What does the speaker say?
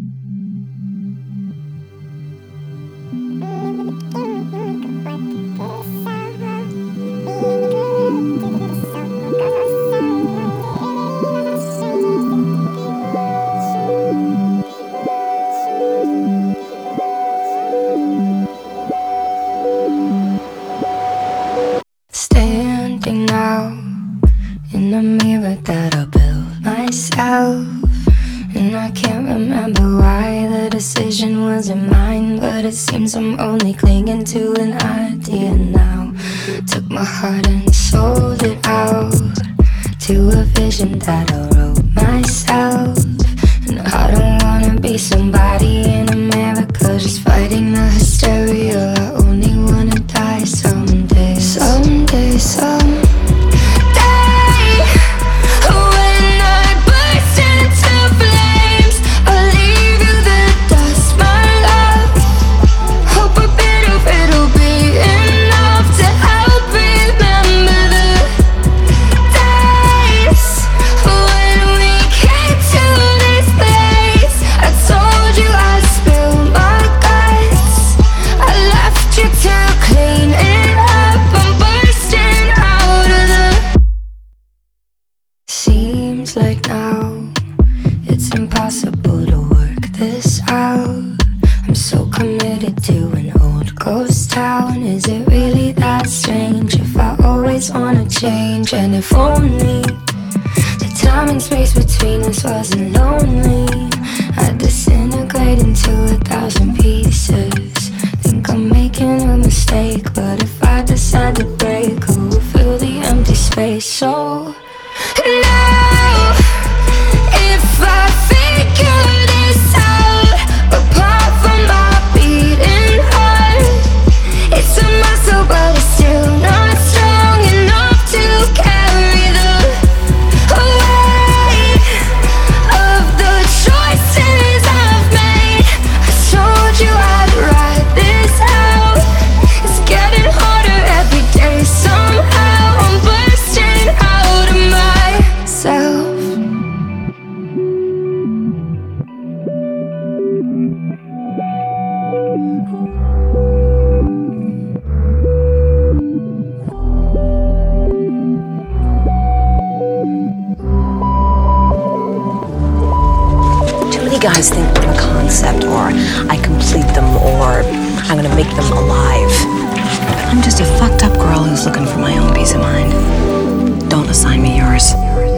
Standing now in the mirror that I built myself, and I can't remember why the decision wasn't mine, but it seems I'm only clinging to an idea now. Took my heart and sold it out to a vision that I wrote myself. And I don't wanna be somebody in America just fighting the hysteria. I only wanna die someday, someday, someday. When I burst into flames, I'll leave you the dust, my love. Hope a bit of it'll be enough to help remember the days when we came to this place. I told you I'd spill my guts, I left you to clean it up. I'm bursting out of the... Seems like now it's impossible to work this out. I'm so committed to an old ghost town. Is it really that strange if I always wanna change? And if only the time and space between us wasn't lonely, I'd disintegrate into 1,000 pieces. Think I'm making a mistake, but if I decide to break, who will fill the empty space? So now, if I figure this out, apart from my beating heart, it's a muscle but it's still not strong enough to carry the weight of the choices I've made. I told you I'd ride this out. It's getting harder every day somehow. I'm bursting out of myself. Too many guys think I'm a concept, or I complete them, or I'm gonna make them alive. I'm just a fucked up girl who's looking for my own peace of mind. Don't assign me yours.